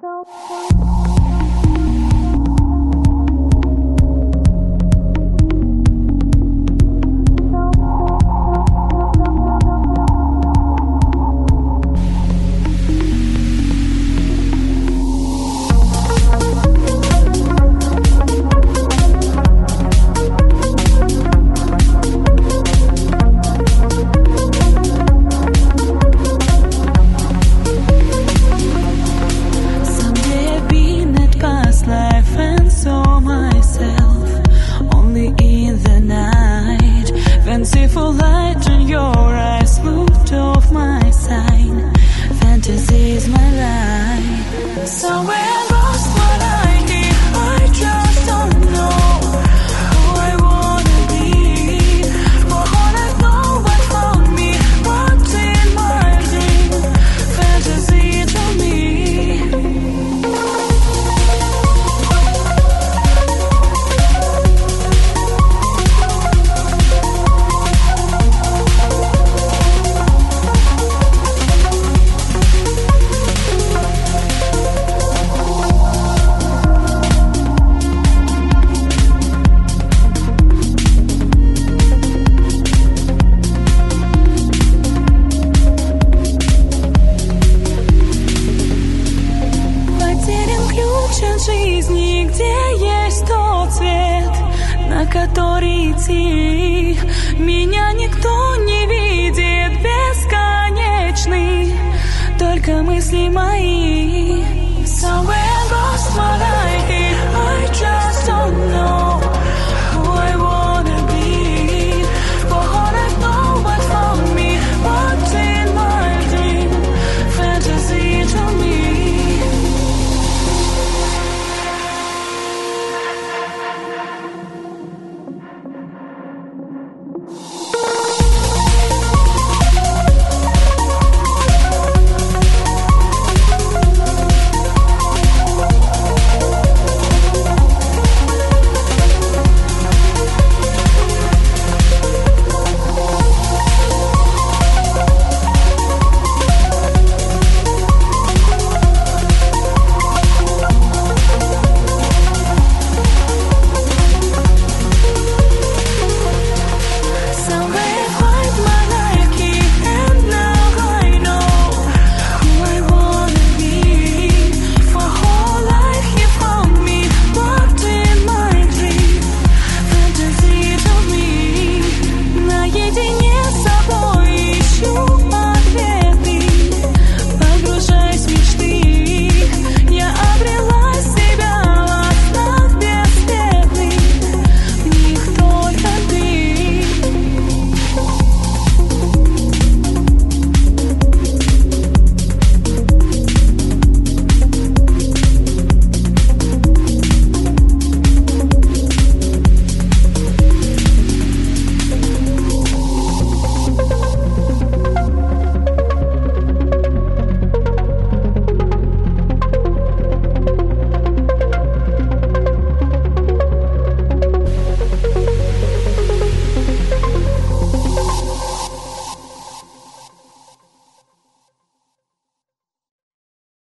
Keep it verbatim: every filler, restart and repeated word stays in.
Fanciful light in your eyes moved off my sign. Fantasy is my life. Somewhere lost what I need. I just don't know who I wanna be. For all I know, I found me. What's in my dream? Fantasy to me. Жизни, где есть тот цвет, на который идти. Меня никто не видит бесконечный, только мысли мои.